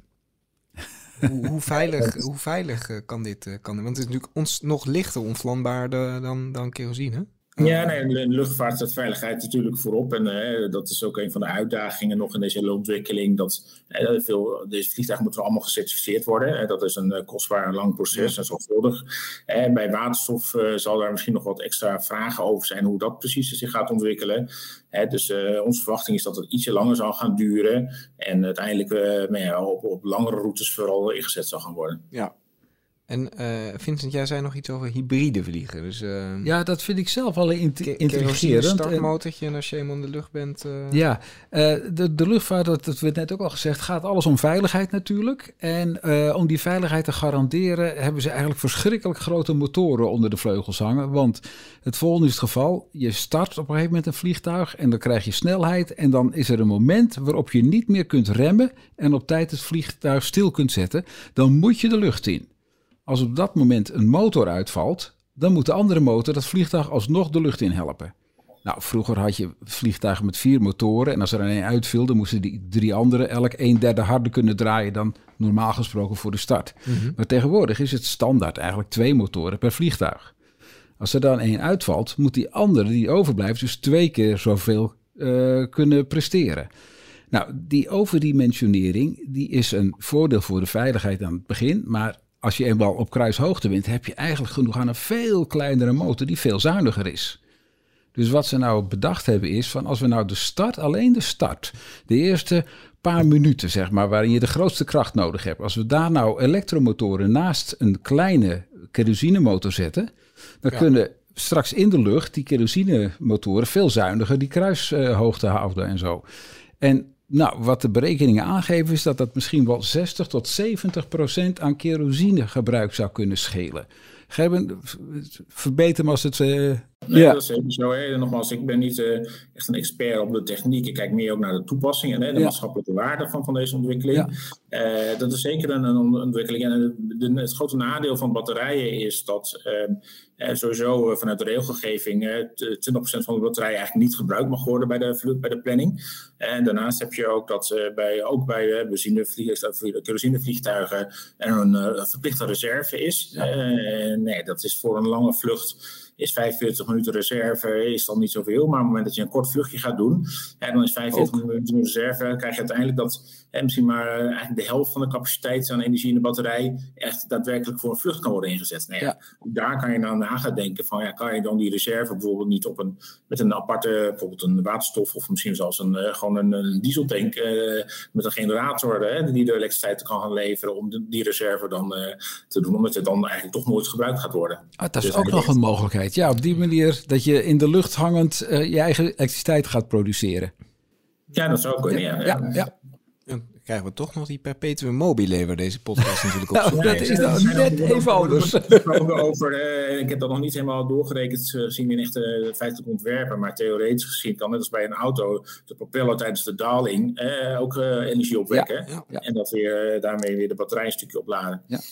hoe, hoe veilig, hoe veilig uh, kan dit? Uh, kan, want het is natuurlijk ons, nog lichter ontvlambaar de, dan, dan kerosine. Ja, nee, in de luchtvaart staat veiligheid natuurlijk voorop. En uh, dat is ook een van de uitdagingen nog in deze hele ontwikkeling. Dat uh, veel, deze vliegtuigen moeten allemaal gecertificeerd worden. Uh, dat is een uh, kostbaar en lang proces en zorgvuldig. Uh, bij waterstof uh, zal daar misschien nog wat extra vragen over zijn hoe dat precies zich gaat ontwikkelen. Uh, dus uh, onze verwachting is dat het ietsje langer zal gaan duren. En uiteindelijk uh, ja, op, op langere routes vooral ingezet zal gaan worden. Ja. En uh, Vincent, jij zei nog iets over hybride vliegen. Dus, uh, ja, dat vind ik zelf wel int- intrigerend. Een startmotortje en als je eenmaal in de lucht bent. Uh... Ja, uh, de, de luchtvaart, dat, dat werd net ook al gezegd, gaat alles om veiligheid natuurlijk. En uh, om die veiligheid te garanderen hebben ze eigenlijk verschrikkelijk grote motoren onder de vleugels hangen. Want het volgende is het geval, je start op een gegeven moment een vliegtuig en dan krijg je snelheid. En dan is er een moment waarop je niet meer kunt remmen en op tijd het vliegtuig stil kunt zetten. Dan moet je de lucht in. Als op dat moment een motor uitvalt, dan moet de andere motor dat vliegtuig alsnog de lucht in helpen. Nou, vroeger had je vliegtuigen met vier motoren en als er er een uitviel, dan moesten die drie andere elk een derde harder kunnen draaien dan normaal gesproken voor de start. Mm-hmm. Maar tegenwoordig is het standaard eigenlijk twee motoren per vliegtuig. Als er dan één uitvalt, moet die andere die overblijft dus twee keer zoveel uh, kunnen presteren. Nou, die overdimensionering die is een voordeel voor de veiligheid aan het begin, maar als je eenmaal op kruishoogte bent, heb je eigenlijk genoeg aan een veel kleinere motor die veel zuiniger is. Dus wat ze nou bedacht hebben is van als we nou de start, alleen de start, de eerste paar minuten zeg maar, waarin je de grootste kracht nodig hebt. Als we daar nou elektromotoren naast een kleine kerosinemotor zetten, dan ja. kunnen straks in de lucht die kerosinemotoren veel zuiniger die kruishoogte houden en zo. En nou, wat de berekeningen aangeven is dat dat misschien wel zestig tot zeventig procent aan kerosinegebruik zou kunnen schelen. Gerben, verbeter me als het... Uh, nee, ja. dat is even zo. Hè. Nogmaals, ik ben niet uh, echt een expert op de techniek. Ik kijk meer ook naar de toepassingen en de ja. maatschappelijke waarde van, van deze ontwikkeling. Ja. Uh, dat is zeker een, een ontwikkeling. En de, de, het grote nadeel van batterijen is dat uh, uh, sowieso uh, vanuit de regelgeving uh, twintig procent van de batterijen eigenlijk niet gebruikt mag worden bij de, bij de planning. En daarnaast heb je ook dat uh, bij, ook bij uh, benzinevlieg- kerosinevliegtuigen er een uh, verplichte reserve is. Ja. Uh, nee, dat is voor een lange vlucht is vijfenveertig minuten reserve is dan niet zoveel. Maar op het moment dat je een kort vluchtje gaat doen, hè, dan is vijfenveertig ook. minuten reserve, krijg je uiteindelijk dat hè, misschien maar uh, eigenlijk de helft van de capaciteit aan energie in de batterij echt daadwerkelijk voor een vlucht kan worden ingezet. Nee, ja. Daar kan je nou na gaan denken van, ja, kan je dan die reserve bijvoorbeeld niet op een, met een aparte, bijvoorbeeld een waterstof of misschien zelfs een, uh, gewoon een, een dieseltank uh, met een generator hè, die de elektriciteit kan gaan leveren om de, die reserve dan uh, te doen, omdat het dan eigenlijk toch nooit gebruikt gaat worden. Ah, dat is dus ook nog een mogelijkheid. Ja, op die manier dat je in de lucht hangend uh, je eigen elektriciteit gaat produceren. Ja, dat zou kunnen, ja. ja, ja. ja. Dan krijgen we toch nog die perpetuum mobile waar deze podcast natuurlijk op nou, zit. Dat is nou net even anders. Over, uh, ik heb dat nog niet helemaal doorgerekend gezien in echte uh, feitelijke ontwerpen, maar theoretisch gezien kan net als bij een auto de propeller tijdens de daling uh, ook uh, energie opwekken. Ja, ja, ja. En dat weer, uh, daarmee weer de batterij een stukje opladen. Ja.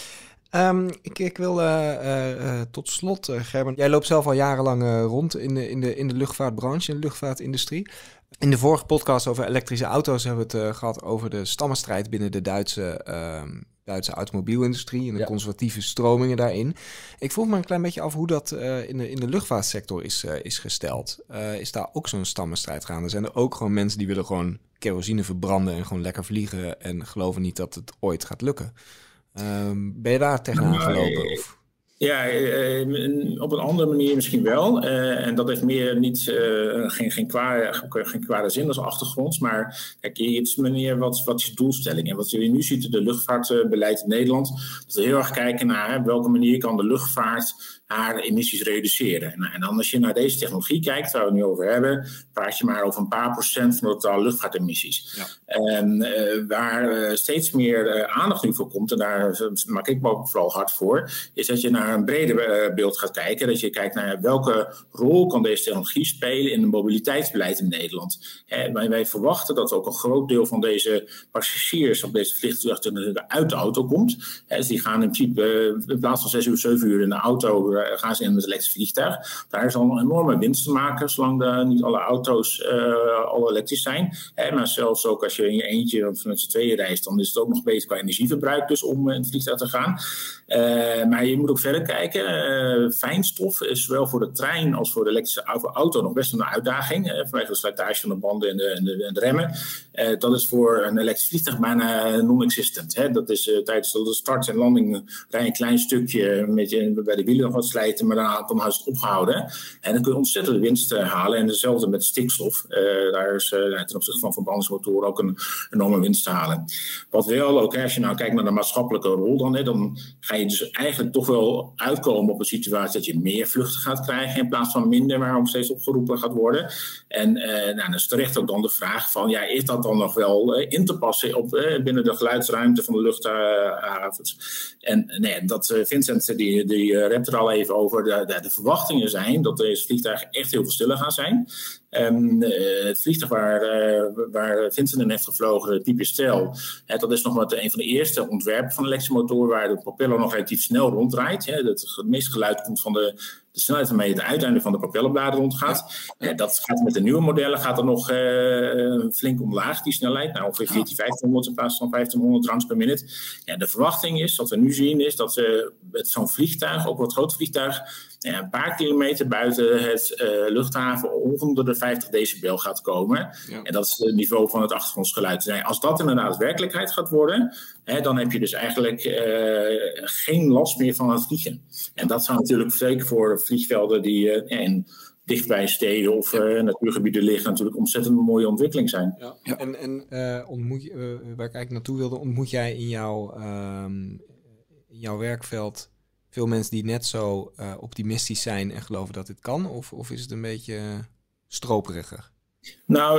Um, ik, ik wil uh, uh, tot slot, uh, Gerben, jij loopt zelf al jarenlang uh, rond in de, in, de, in de luchtvaartbranche, in de luchtvaartindustrie. In de vorige podcast over elektrische auto's hebben we het uh, gehad over de stammenstrijd binnen de Duitse uh, Duitse automobielindustrie en de ja. conservatieve stromingen daarin. Ik vroeg me een klein beetje af hoe dat uh, in, de, in de luchtvaartsector is, uh, is gesteld. Uh, is daar ook zo'n stammenstrijd gaande? Zijn er ook gewoon mensen die willen gewoon kerosine verbranden en gewoon lekker vliegen en geloven niet dat het ooit gaat lukken? Um, ben je daar tegenaan gelopen? Of? Ja, uh, op een andere manier misschien wel. Uh, en dat heeft meer niet, uh, geen, geen, kwade, geen kwade zin als achtergrond. Maar kijk, het is meneer wat, wat is de doelstelling? En wat je nu ziet in de luchtvaartbeleid in Nederland, dat we heel erg kijken naar hè, op welke manier kan de luchtvaart haar emissies reduceren. En, en dan als je naar deze technologie kijkt, waar we het nu over hebben, praat je maar over een paar procent van de totale luchtvaartemissies. Ja. En uh, waar uh, steeds meer uh, aandacht nu voor komt, en daar maak ik me ook vooral hard voor, is dat je naar een breder uh, beeld gaat kijken. Dat je kijkt naar welke rol kan deze technologie spelen in het mobiliteitsbeleid in Nederland. En wij, wij verwachten dat ook een groot deel van deze passagiers op deze vliegtuigen uit de auto komt. En dus die gaan in principe uh, in plaats van zes uur, zeven uur in de auto gaan ze in met een elektrisch vliegtuig. Daar is al een enorme winst te maken, zolang de, niet alle auto's uh, al elektrisch zijn. Hè, maar zelfs ook als je in je eentje of met z'n tweeën reist, dan is het ook nog beter qua energieverbruik dus om in het vliegtuig te gaan. Uh, maar je moet ook verder kijken. Uh, fijnstof is zowel voor de trein als voor de elektrische auto nog best een uitdaging. Uh, vanwege de slijtage van de banden en de, en de, en de remmen. Uh, dat is voor een elektrisch vliegtuig bijna non-existent. Hè. Dat is uh, tijdens de start en landing rij je een klein stukje met je, bij de wielen nog wat slijten, maar dan, dan is het opgehouden. En dan kun je ontzettend winst uh, halen. En hetzelfde met stikstof. Uh, daar is uh, ten opzichte van verbrandingsmotoren ook een enorme winst te halen. Wat wel ook, hè, als je nou kijkt naar de maatschappelijke rol, dan, hè, dan ga je dus eigenlijk toch wel uitkomen op een situatie dat je meer vluchten gaat krijgen in plaats van minder, waarom steeds opgeroepen gaat worden. En uh, nou, dan is terecht ook dan de vraag van, ja, is dat dan nog wel uh, in te passen op, uh, binnen de geluidsruimte van de luchthavens? Uh, en nee, dat uh, Vincent, die, die uh, rept er al even over, de, de, de verwachtingen zijn dat deze vliegtuigen echt heel veel stiller gaan zijn. Um, uh, het vliegtuig waar, uh, waar Vincent in heeft gevlogen, de Pipistrel, uh, dat is nog wat een van de eerste ontwerpen van de elektrische motor waar de propeller nog relatief snel ronddraait. Hè. Het, het meeste geluid komt van de, de snelheid waarmee het uiteinde van de propellerbladen rondgaat. Ja. Uh, dat gaat met de nieuwe modellen gaat er nog uh, flink omlaag, die snelheid. Nou, ongeveer veertien, vijftienhonderd in plaats van vijftienhonderd rounds per minuut. Ja, de verwachting is, wat we nu zien, is dat uh, met zo'n vliegtuig, ook wat groot vliegtuig, ja, een paar kilometer buiten het uh, luchthaven onder de vijftig decibel gaat komen. Ja. En dat is het niveau van het achtergrondsgeluid. Nou, als dat inderdaad werkelijkheid gaat worden, hè, dan heb je dus eigenlijk uh, geen last meer van het vliegen. En dat zou natuurlijk zeker voor vliegvelden die uh, ja, in dichtbij steden of uh, natuurgebieden liggen natuurlijk ontzettend een mooie ontwikkeling zijn. Ja. Ja. En, en uh, ontmoet je, uh, waar ik eigenlijk naartoe wilde, ontmoet jij in jouw, uh, in jouw werkveld veel mensen die net zo uh, optimistisch zijn en geloven dat dit kan? Of, of is het een beetje stroperiger? Nou,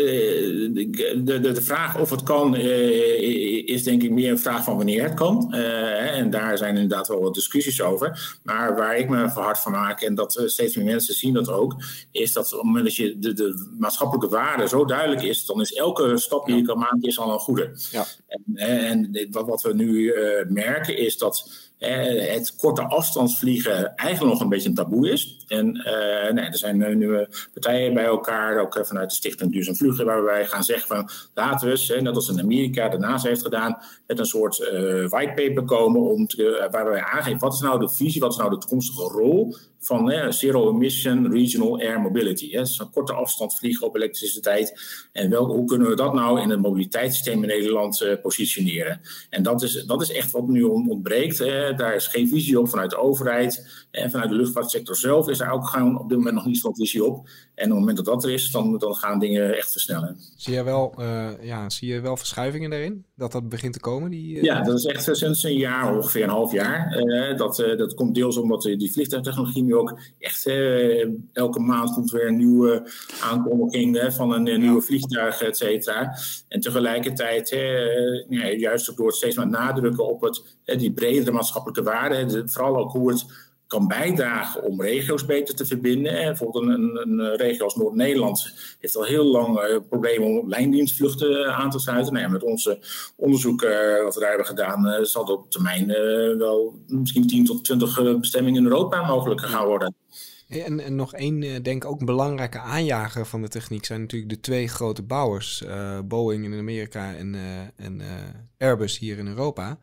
de, de, de vraag of het kan is denk ik meer een vraag van wanneer het kan. En daar zijn inderdaad wel wat discussies over. Maar waar ik me voor hard van maak, en dat steeds meer mensen zien dat ook, is dat op het moment dat je de, de maatschappelijke waarde zo duidelijk is, dan is elke stap die je kan maken is al een goede. Ja. En, en wat, wat we nu uh, merken is dat Uh, het korte afstandsvliegen eigenlijk nog een beetje een taboe is. En uh, nee, er zijn nu partijen bij elkaar, ook vanuit de Stichting Duurzaam Vliegen, waar wij gaan zeggen van laten we eens, net als in Amerika de NASA heeft gedaan, met een soort uh, whitepaper komen om te, uh, waar wij aangeven wat is nou de visie, wat is nou de toekomstige rol van eh, Zero Emission Regional Air Mobility. Hè. Dus een korte afstand vliegen op elektriciteit. En wel, hoe kunnen we dat nou in het mobiliteitssysteem in Nederland uh, positioneren? En dat is, dat is echt wat nu ontbreekt. Hè. Daar is geen visie op vanuit de overheid. En vanuit de luchtvaartsector zelf is daar ook gewoon op dit moment nog niet zo'n visie op. En op het moment dat dat er is, dan, dan gaan dingen echt versnellen. Zie je wel, uh, ja, zie je wel verschuivingen daarin? Dat dat begint te komen? Die, uh... Ja, dat is echt sinds een jaar, ongeveer een half jaar. Uh, dat, uh, dat komt deels omdat uh, die vliegtuigtechnologie nu ook echt... Uh, elke maand komt weer een nieuwe aankondiging uh, van een uh, nieuwe vliegtuig, et cetera. En tegelijkertijd, uh, ja, juist ook door het steeds maar nadrukken op het, uh, die bredere maatschappelijke waarde. Vooral ook hoe het kan bijdragen om regio's beter te verbinden. Bijvoorbeeld een, een, een regio als Noord-Nederland heeft al heel lang uh, problemen om lijndienstvluchten aan te sluiten. Nou ja, met onze onderzoek uh, wat we daar hebben gedaan, uh, zal dat op termijn uh, wel misschien tien tot twintig bestemmingen in Europa mogelijk gaan worden. En, en nog één, denk ik ook een belangrijke aanjager van de techniek zijn natuurlijk de twee grote bouwers. Uh, Boeing in Amerika en, uh, en uh, Airbus hier in Europa.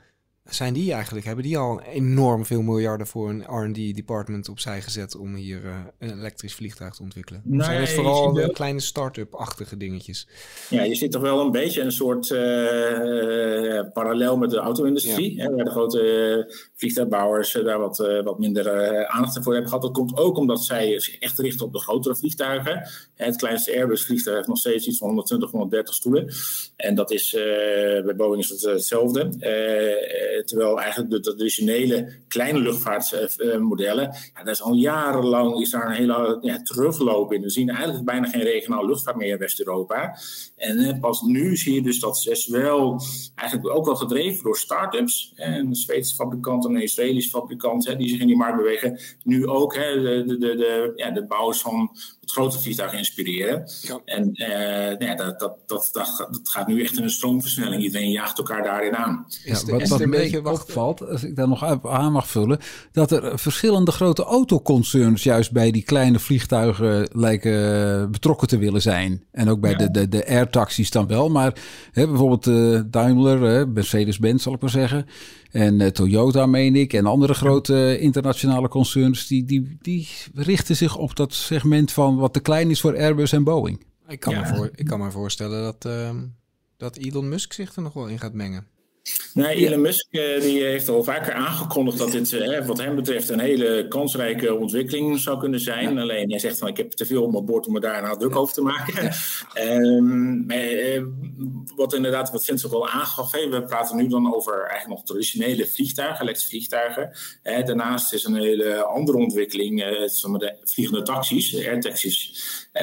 zijn die eigenlijk, hebben die al enorm veel miljarden voor een R en D department opzij gezet om hier uh, een elektrisch vliegtuig te ontwikkelen? Of Nee, zijn het vooral wel... kleine start-up-achtige dingetjes? Ja, je ziet toch wel een beetje een soort uh, uh, parallel met de auto-industrie. Ja. Hè, waar de grote uh, vliegtuigbouwers uh, daar wat, uh, wat minder uh, aandacht voor hebben gehad. Dat komt ook omdat zij zich echt richten op de grotere vliegtuigen. Het kleinste Airbus-vliegtuig heeft nog steeds iets van honderdtwintig, honderddertig stoelen. En dat is, uh, bij Boeing is het uh, hetzelfde. Uh, terwijl eigenlijk de traditionele kleine luchtvaartmodellen, uh, ja, daar is al jarenlang is daar een hele ja, terugloop in. We zien eigenlijk bijna geen regionale luchtvaart meer in West-Europa. En uh, pas nu zie je dus dat zes wel eigenlijk ook wel gedreven door start-ups. Hè, een Zweedse fabrikant en een Israëlische fabrikant hè, die zich in die markt bewegen. Nu ook hè, de, de, de, de, ja, de bouwers van het grote vliegtuig inspireren. Ja. En uh, ja, dat, dat, dat, dat, dat gaat nu echt in een stroomversnelling. Iedereen jaagt elkaar daarin aan. Ja, wat wat, wat een beetje opvalt, als ik daar nog aan mag vullen, dat er verschillende grote autoconcerns juist bij die kleine vliegtuigen lijken betrokken te willen zijn. En ook bij ja. de, de, de airtaxis dan wel. Maar hè, bijvoorbeeld uh, Daimler, hè, Mercedes-Benz zal ik maar zeggen. En uh, Toyota, meen ik, en andere grote uh, internationale concerns, die, die, die richten zich op dat segment van wat te klein is voor Airbus en Boeing. Ik kan, ja. me, voor, ik kan me voorstellen dat, uh, dat Elon Musk zich er nog wel in gaat mengen. Nee, Elon Musk uh, die heeft al vaker aangekondigd dat dit uh, wat hem betreft een hele kansrijke ontwikkeling zou kunnen zijn. Ja. Alleen hij zegt van ik heb te veel op mijn bord om me daar nou druk ja. over te maken. Ja. Um, maar, uh, wat inderdaad, wat Vince ook al aangaf, hey, we praten nu dan over eigenlijk nog traditionele vliegtuigen, elektrische vliegtuigen. Uh, daarnaast is een hele andere ontwikkeling, uh, de vliegende taxis, de airtaxis. Uh,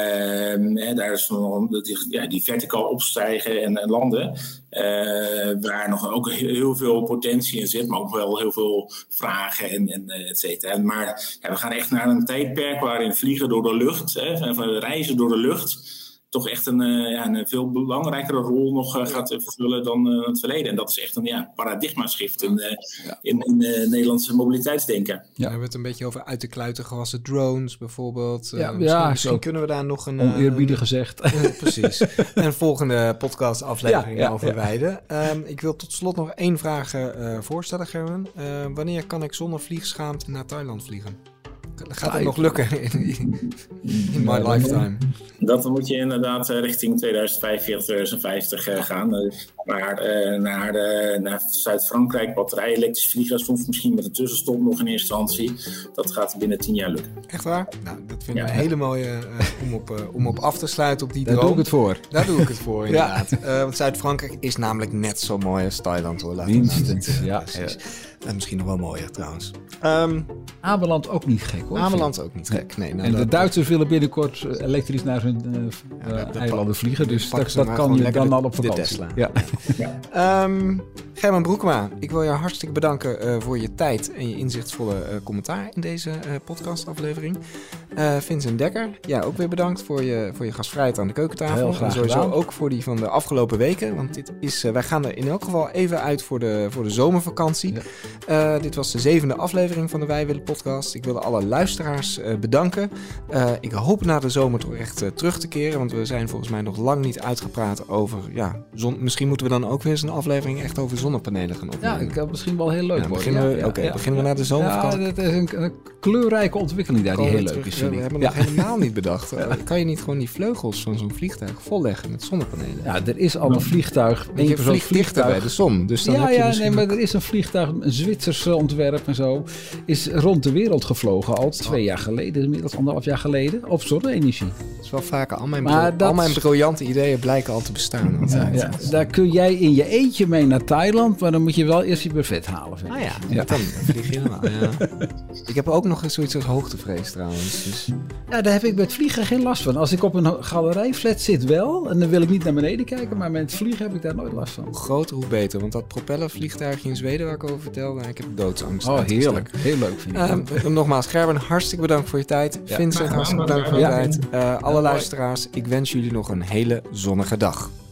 uh, daar is nog die, ja, die verticaal opstijgen en, en landen. Uh, waar nog ook heel veel potentie in zit, maar ook wel heel veel vragen en, en et cetera. Maar ja, we gaan echt naar een tijdperk waarin vliegen door de lucht, hè, reizen door de lucht, toch echt een, uh, ja, een veel belangrijkere rol nog uh, gaat vervullen dan uh, het verleden. En dat is echt een ja, paradigma-shift in, uh, ja. in, in uh, Nederlandse mobiliteitsdenken. Ja, we hebben het een beetje over uit de kluiten gewassen drones bijvoorbeeld. Ja, uh, ja, misschien misschien kunnen we daar nog een... oneerbiedig uh, gezegd. Uh, precies. Een volgende podcastaflevering ja, ja, over ja. wijden. Um, ik wil tot slot nog één vraag uh, voorstellen, Gerben. Uh, wanneer kan ik zonder vliegschaamte naar Thailand vliegen? Gaat het nog lukken in, in my lifetime? Dat moet je inderdaad richting tweeduizend vijfenveertig, tweeduizend vijftig uh, gaan. Uh, naar uh, naar, de, naar Zuid-Frankrijk, batterij elektrisch vliegen. Soms misschien met een tussenstop nog in eerste instantie. Dat gaat binnen tien jaar lukken. Echt waar? Nou, dat vind ik ja. een hele mooie uh, om, op, uh, om op af te sluiten op die droom. Daar doe ik het voor. Daar doe ik het voor, inderdaad. ja. uh, want Zuid-Frankrijk is namelijk net zo mooi als Thailand, hoor. Minstens, ja. ja. En misschien nog wel mooier, trouwens. Um, Ameland ook niet gek, hoor. Ameland ook niet gek, nee. Nou, en dat, de Duitsers willen binnenkort elektrisch naar hun uh, ja, uh, eilanden vliegen. Dus dat, dat kan je dan al op vakantie. Ja. ja. Um, Gerben Broekema, ik wil je hartstikke bedanken uh, voor je tijd en je inzichtvolle uh, commentaar in deze uh, podcastaflevering. Uh, Vincent Dekker, ja, ook weer bedankt voor je, voor je gastvrijheid aan de keukentafel. En sowieso gedaan. Ook voor die van de afgelopen weken. Want dit is, uh, wij gaan er in elk geval even uit voor de, voor de zomervakantie. Ja. Uh, dit was de zevende aflevering van de Wij Willen podcast. Ik wil alle luisteraars uh, bedanken. Uh, ik hoop na de zomer toch echt uh, terug te keren. Want we zijn volgens mij nog lang niet uitgepraat over... Ja, zon, misschien moeten we dan ook weer eens een aflevering echt over zonnepanelen gaan opnemen. Ja, ik kan misschien wel heel leuk ja, worden. Beginnen we, ja, Oké, okay, ja, beginnen ja. we na de zomervakantie. Ja, dat is een, een kleurrijke ontwikkeling daar die heel leuk is. We hebben nog helemaal niet bedacht. Uh, kan je niet gewoon die vleugels van zo'n vliegtuig volleggen met zonnepanelen? Ja, er is al een vliegtuig. En je vliegt dichter bij de zon. Dus dan ja, heb je ja, misschien... nee, maar er is een vliegtuig, een Zwitsers ontwerp en zo, is rond de wereld gevlogen al twee jaar geleden, inmiddels anderhalf jaar geleden, op zonne-energie. Dat is wel vaker. Al mijn, bro- dat... al mijn briljante ideeën blijken al te bestaan. Ja, ja. Daar kun jij in je eentje mee naar Thailand, maar dan moet je wel eerst je buffet halen. Vind ah ja, ja. Dan vlieg je helemaal. Ja. Ik heb ook nog eens zoiets als hoogtevrees trouwens. Dus... Ja, daar heb ik met vliegen geen last van. Als ik op een galerijflat zit wel, en dan wil ik niet naar beneden kijken, maar met het vliegen heb ik daar nooit last van. Hoe groter, hoe beter. Want dat propellervliegtuigje in Zweden waar ik over vertelde, ik heb doodsangst. Oh, heerlijk. Heel leuk vind ik. Uh, nogmaals, Gerben, hartstikke bedankt voor je tijd. Ja. Vincent, hartstikke bedankt voor je ja. tijd. Uh, alle ja, luisteraars, ik wens jullie nog een hele zonnige dag.